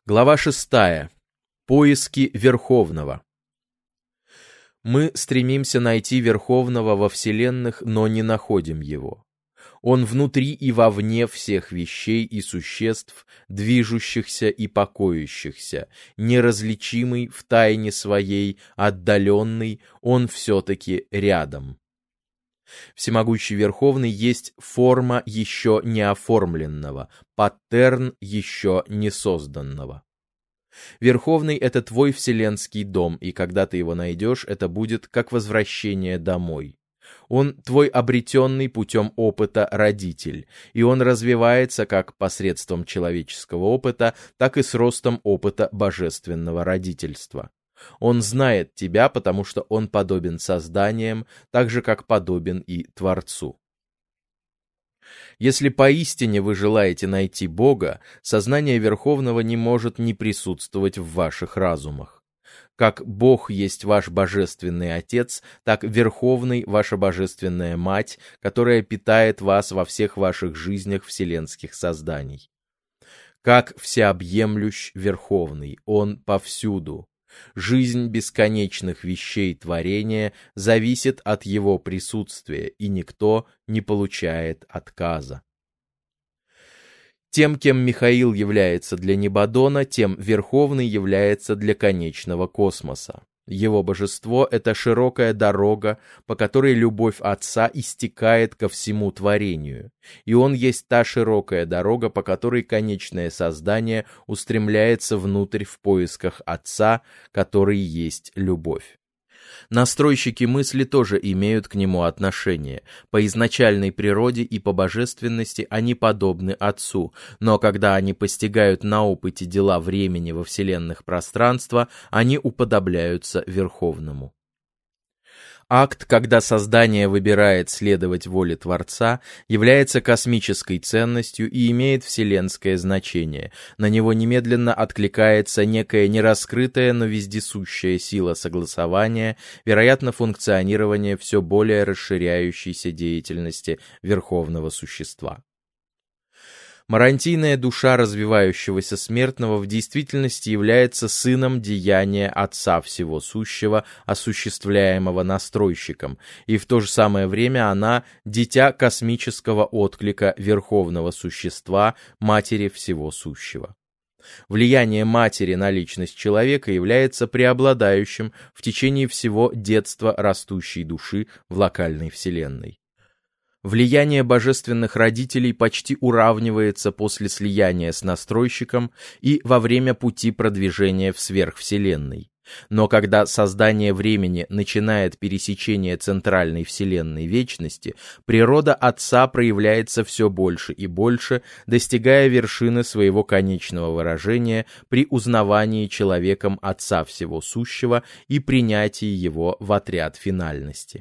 Глава 6. Поиски Верховного. Мы стремимся найти Верховного во вселенных, но не находим его. Он внутри и вовне всех вещей и существ, движущихся и покоящихся, неразличимый в тайне своей, отдаленный, он все-таки рядом. Всемогущий Верховный есть форма еще не оформленного, паттерн еще не созданного. Верховный — это твой вселенский дом, и когда ты его найдешь, это будет как возвращение домой. Он твой обретенный путем опыта родитель, и он развивается как посредством человеческого опыта, так и с ростом опыта божественного родительства. Он знает тебя, потому что он подобен созданиям, так же, как подобен и Творцу. Если поистине вы желаете найти Бога, сознание Верховного не может не присутствовать в ваших разумах. Как Бог есть ваш божественный Отец, так Верховный — ваша божественная Мать, которая питает вас во всех ваших жизнях вселенских созданий. Как всеобъемлющ Верховный, Он повсюду. Жизнь бесконечных вещей творения зависит от его присутствия, и никто не получает отказа. Тем, кем Михаил является для Небодона, тем Верховный является для конечного космоса. Его божество — это широкая дорога, по которой любовь Отца истекает ко всему творению, и он есть та широкая дорога, по которой конечное создание устремляется внутрь в поисках Отца, который есть любовь. Настройщики мысли тоже имеют к нему отношение. По изначальной природе и по божественности они подобны Отцу, но когда они постигают на опыте дела времени во вселенных пространства, они уподобляются Верховному. Акт, когда создание выбирает следовать воле Творца, является космической ценностью и имеет вселенское значение. На него немедленно откликается некая нераскрытая, но вездесущая сила согласования, вероятно, функционирование все более расширяющейся деятельности Верховного Существа. Марантийная душа развивающегося смертного в действительности является сыном деяния Отца Всего Сущего, осуществляемого настройщиком, и в то же самое время она — дитя космического отклика Верховного Существа, Матери Всего Сущего. Влияние матери на личность человека является преобладающим в течение всего детства растущей души в локальной вселенной. Влияние божественных родителей почти уравнивается после слияния с настройщиком и во время пути продвижения в сверхвселенной. Но когда создание времени начинает пересечение центральной вселенной вечности, природа Отца проявляется все больше и больше, достигая вершины своего конечного выражения при узнавании человеком Отца Всего Сущего и принятии его в отряд финальности.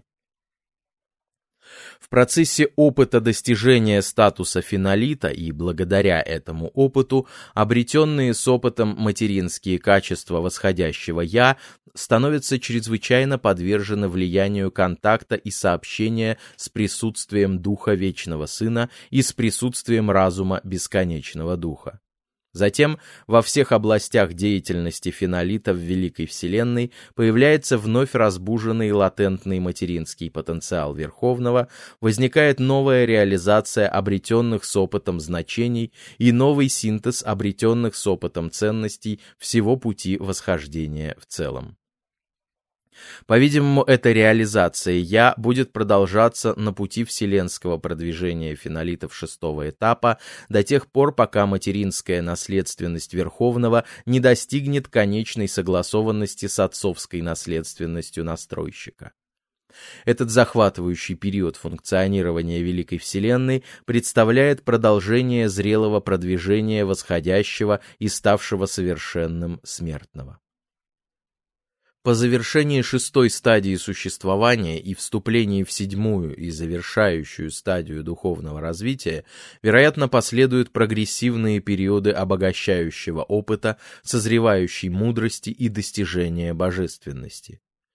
В процессе опыта достижения статуса финолита и благодаря этому опыту обретенные с опытом материнские качества восходящего «Я» становятся чрезвычайно подвержены влиянию контакта и сообщения с присутствием Духа Вечного Сына и с присутствием разума Бесконечного Духа. Затем во всех областях деятельности финолита в Великой Вселенной появляется вновь разбуженный латентный материнский потенциал Верховного, возникает новая реализация обретенных с опытом значений и новый синтез обретенных с опытом ценностей всего пути восхождения в целом. По-видимому, эта реализация «Я» будет продолжаться на пути вселенского продвижения финолитов шестого этапа до тех пор, пока материнская наследственность Верховного не достигнет конечной согласованности с отцовской наследственностью настройщика. Этот захватывающий период функционирования Великой Вселенной представляет продолжение зрелого продвижения восходящего и ставшего совершенным смертного. По завершении шестой стадии существования и вступлении в седьмую и завершающую стадию духовного развития, вероятно, последуют прогрессивные периоды обогащающего опыта, созревающей мудрости и достижения божественности.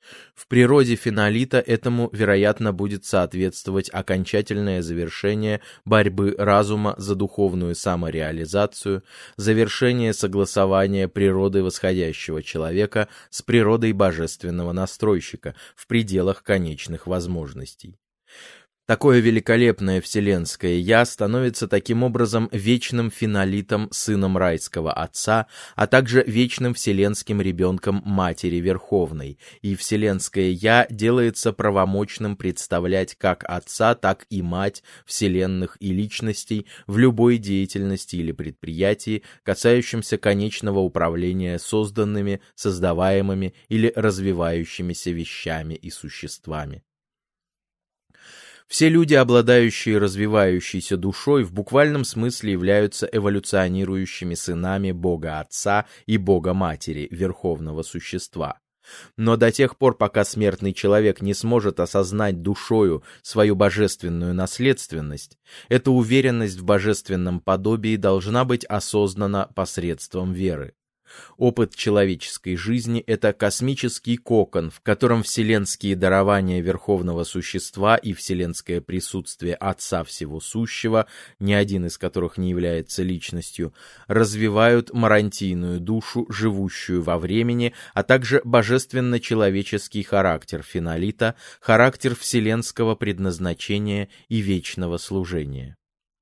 В природе фенолита этому, вероятно, будет соответствовать окончательное завершение борьбы разума за духовную самореализацию, завершение согласования природы восходящего человека с природой божественного настройщика в пределах конечных возможностей. Такое великолепное вселенское «Я» становится таким образом вечным фенолитом, сыном райского Отца, а также вечным вселенским ребенком Матери Верховной, и вселенское «Я» делается правомочным представлять как Отца, так и Мать вселенных и личностей в любой деятельности или предприятии, касающемся конечного управления созданными, создаваемыми или развивающимися вещами и существами. Все люди, обладающие развивающейся душой, в буквальном смысле являются эволюционирующими сынами Бога Отца и Бога Матери, Верховного Существа. Но до тех пор, пока смертный человек не сможет осознать душою свою божественную наследственность, эта уверенность в божественном подобии должна быть осознана посредством веры. Опыт человеческой жизни — это космический кокон, в котором вселенские дарования Верховного Существа и вселенское присутствие Отца Всего Сущего, ни один из которых не является личностью, развивают марантийную душу, живущую во времени, а также божественно-человеческий характер фенолита, характер вселенского предназначения и вечного служения.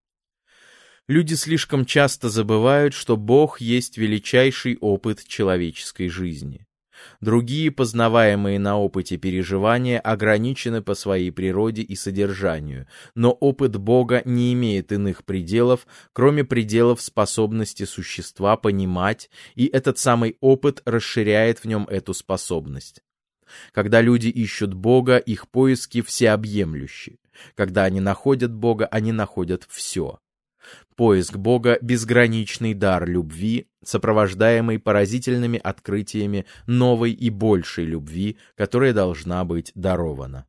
Люди слишком часто забывают, что Бог есть величайший опыт человеческой жизни. Другие, познаваемые на опыте переживания, ограничены по своей природе и содержанию, но опыт Бога не имеет иных пределов, кроме пределов способности существа понимать, и этот самый опыт расширяет в нем эту способность. Когда люди ищут Бога, их поиски всеобъемлющи. Когда они находят Бога, они находят все. Поиск Бога — безграничный дар любви, сопровождаемый поразительными открытиями новой и большей любви, которая должна быть дарована.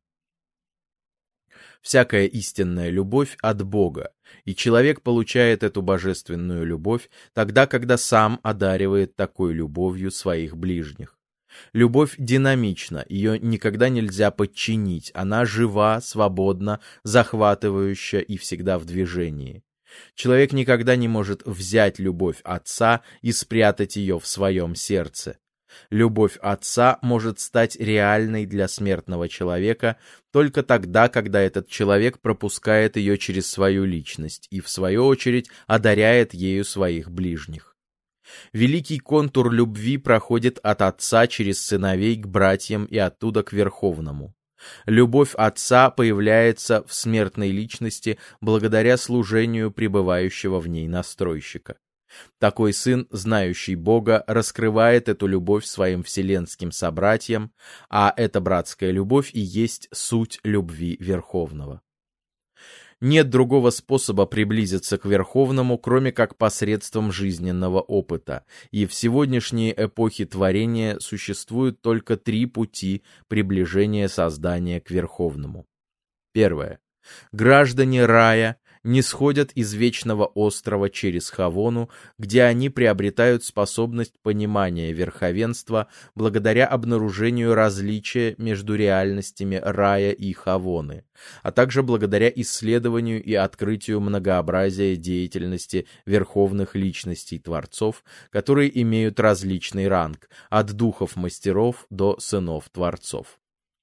Всякая истинная любовь от Бога, и человек получает эту божественную любовь тогда, когда сам одаривает такой любовью своих ближних. Любовь динамична, ее никогда нельзя подчинить, она жива, свободна, захватывающая и всегда в движении. Человек никогда не может взять любовь Отца и спрятать ее в своем сердце. Любовь Отца может стать реальной для смертного человека только тогда, когда этот человек пропускает ее через свою личность и, в свою очередь, одаряет ею своих ближних. Великий контур любви проходит от Отца через сыновей к братьям и оттуда к Верховному. Любовь Отца появляется в смертной личности благодаря служению пребывающего в ней настройщика. Такой сын, знающий Бога, раскрывает эту любовь своим вселенским собратьям, а эта братская любовь и есть суть любви Верховного. Нет другого способа приблизиться к Верховному, кроме как посредством жизненного опыта, и в сегодняшней эпохе творения существует только 3 пути приближения создания к Верховному. Первое. Граждане рая нисходят из вечного острова через Хавону, где они приобретают способность понимания верховенства благодаря обнаружению различия между реальностями рая и Хавоны, а также благодаря исследованию и открытию многообразия деятельности верховных личностей Творцов, которые имеют различный ранг, от духов-мастеров до сынов-творцов.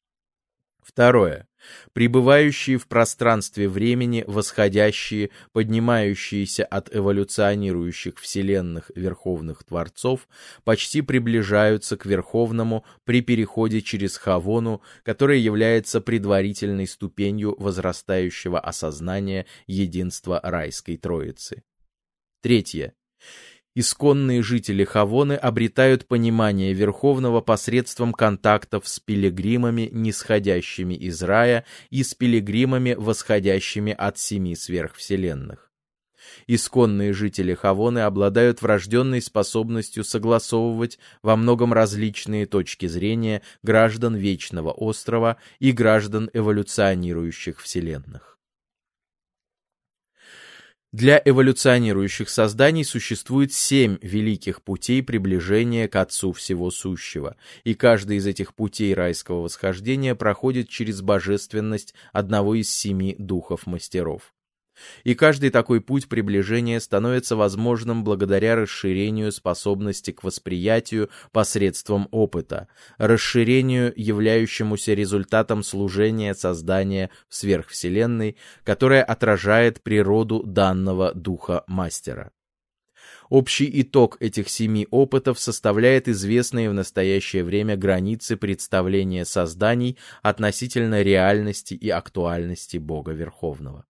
Второе. Пребывающие в пространстве времени, восходящие, поднимающиеся от эволюционирующих вселенных верховных творцов, почти приближаются к Верховному при переходе через Хавону, которая является предварительной ступенью возрастающего осознания единства райской Троицы. Третье. Исконные жители Хавоны обретают понимание Верховного посредством контактов с пилигримами, нисходящими из рая, и с пилигримами, восходящими от 7 сверхвселенных. Исконные жители Хавоны обладают врожденной способностью согласовывать во многом различные точки зрения граждан Вечного Острова и граждан эволюционирующих вселенных. Для эволюционирующих созданий существует 7 великих путей приближения к Отцу Всего Сущего, и каждый из этих путей райского восхождения проходит через божественность одного из 7 духов-мастеров. И каждый такой путь приближения становится возможным благодаря расширению способности к восприятию посредством опыта, расширению, являющемуся результатом служения создания в сверхвселенной, которое отражает природу данного духа-мастера. Общий итог этих 7 опытов составляет известные в настоящее время границы представления созданий относительно реальности и актуальности Бога Верховного.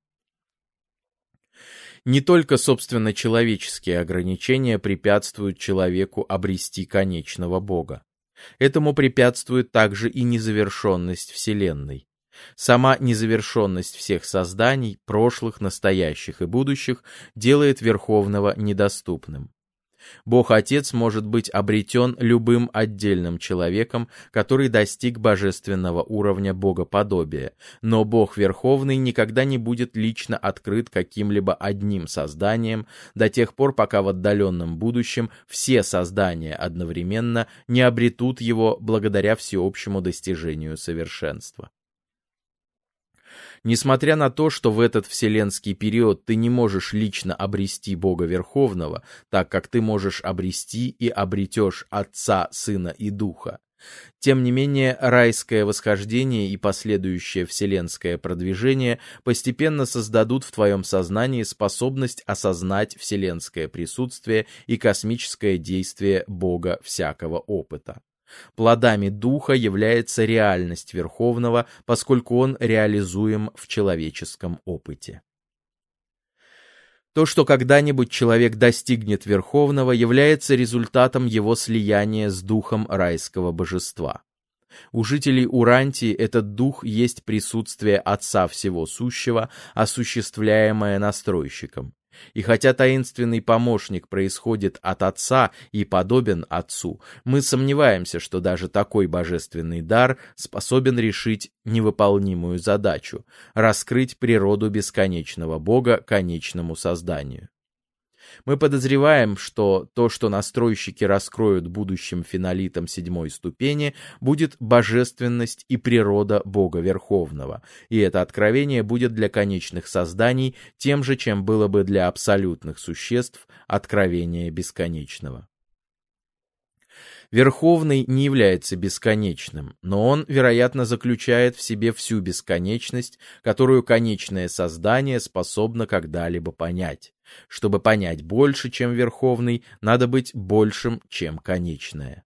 Не только, собственно, человеческие ограничения препятствуют человеку обрести конечного Бога. Этому препятствует также и незавершенность Вселенной. Сама незавершенность всех созданий, прошлых, настоящих и будущих, делает Верховного недоступным. Бог-Отец может быть обретен любым отдельным человеком, который достиг божественного уровня богоподобия, но Бог Верховный никогда не будет лично открыт каким-либо одним созданием до тех пор, пока в отдаленном будущем все создания одновременно не обретут его благодаря всеобщему достижению совершенства. Несмотря на то, что в этот вселенский период ты не можешь лично обрести Бога Верховного, так как ты можешь обрести и обретешь Отца, Сына и Духа, тем не менее райское восхождение и последующее вселенское продвижение постепенно создадут в твоем сознании способность осознать вселенское присутствие и космическое действие Бога всякого опыта. Плодами Духа является реальность Верховного, поскольку он реализуем в человеческом опыте. То, что когда-нибудь человек достигнет Верховного, является результатом его слияния с Духом райского божества. У жителей Урантии этот Дух есть присутствие Отца Всего Сущего, осуществляемое настройщиком. И хотя таинственный помощник происходит от Отца и подобен Отцу, мы сомневаемся, что даже такой божественный дар способен решить невыполнимую задачу — раскрыть природу бесконечного Бога конечному созданию. Мы подозреваем, что то, что настройщики раскроют будущим финалитам 7-й ступени, будет божественность и природа Бога Верховного, и это откровение будет для конечных созданий тем же, чем было бы для абсолютных существ откровение бесконечного. Верховный не является бесконечным, но он, вероятно, заключает в себе всю бесконечность, которую конечное создание способно когда-либо понять. Чтобы понять больше, чем Верховный, надо быть большим, чем конечное.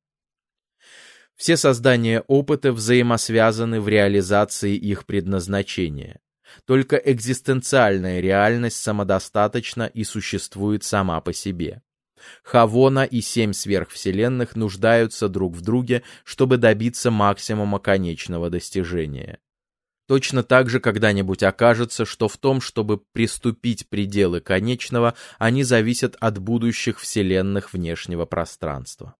Все создания опыта взаимосвязаны в реализации их предназначения. Только экзистенциальная реальность самодостаточна и существует сама по себе. Хавона и 7 сверхвселенных нуждаются друг в друге, чтобы добиться максимума конечного достижения. Точно так же когда-нибудь окажется, что в том, чтобы приступить пределы конечного, они зависят от будущих вселенных внешнего пространства.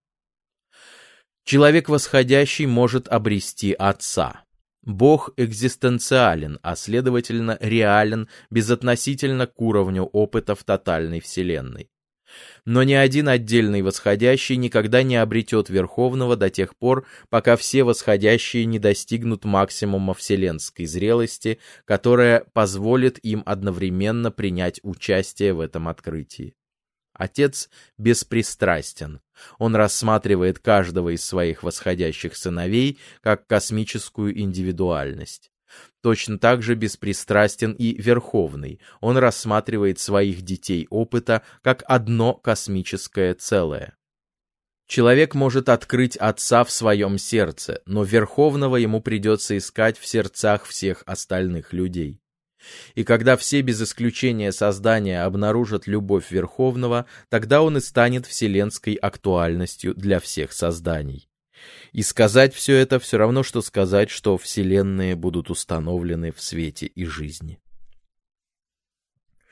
Человек восходящий может обрести Отца. Бог экзистенциален, а следовательно реален безотносительно к уровню опыта в тотальной вселенной. Но ни один отдельный восходящий никогда не обретет Верховного до тех пор, пока все восходящие не достигнут максимума вселенской зрелости, которая позволит им одновременно принять участие в этом открытии. Отец беспристрастен. Он рассматривает каждого из своих восходящих сыновей как космическую индивидуальность. Точно так же беспристрастен и Верховный. Он рассматривает своих детей опыта как одно космическое целое. Человек может открыть Отца в своем сердце, но Верховного ему придется искать в сердцах всех остальных людей. И когда все без исключения создания обнаружат любовь Верховного, тогда он и станет вселенской актуальностью для всех созданий. И сказать все это все равно, что сказать, что вселенные будут установлены в свете и жизни.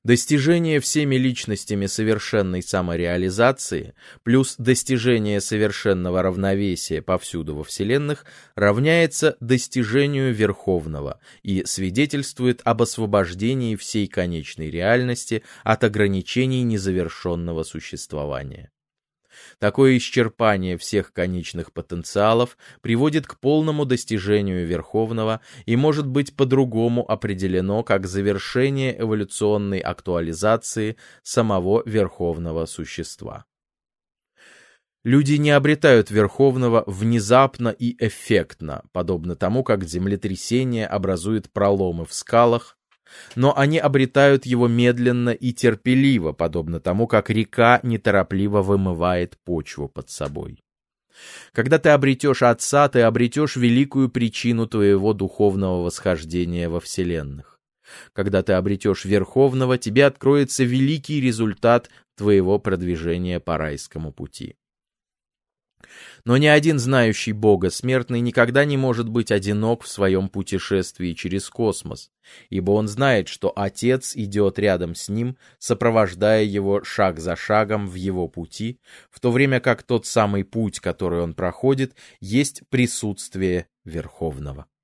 Достижение всеми личностями совершенной самореализации плюс достижение совершенного равновесия повсюду во вселенных равняется достижению Верховного и свидетельствует об освобождении всей конечной реальности от ограничений незавершенного существования. Такое исчерпание всех конечных потенциалов приводит к полному достижению Верховного и может быть по-другому определено как завершение эволюционной актуализации самого Верховного существа. Люди не обретают Верховного внезапно и эффектно, подобно тому, как землетрясение образует проломы в скалах, но они обретают его медленно и терпеливо, подобно тому, как река неторопливо вымывает почву под собой. Когда ты обретешь Отца, ты обретешь великую причину твоего духовного восхождения во вселенных. Когда ты обретешь Верховного, тебе откроется великий результат твоего продвижения по райскому пути. Но ни один знающий Бога смертный никогда не может быть одинок в своем путешествии через космос, ибо он знает, что Отец идет рядом с ним, сопровождая его шаг за шагом в его пути, в то время как тот самый путь, который он проходит, есть присутствие Верховного.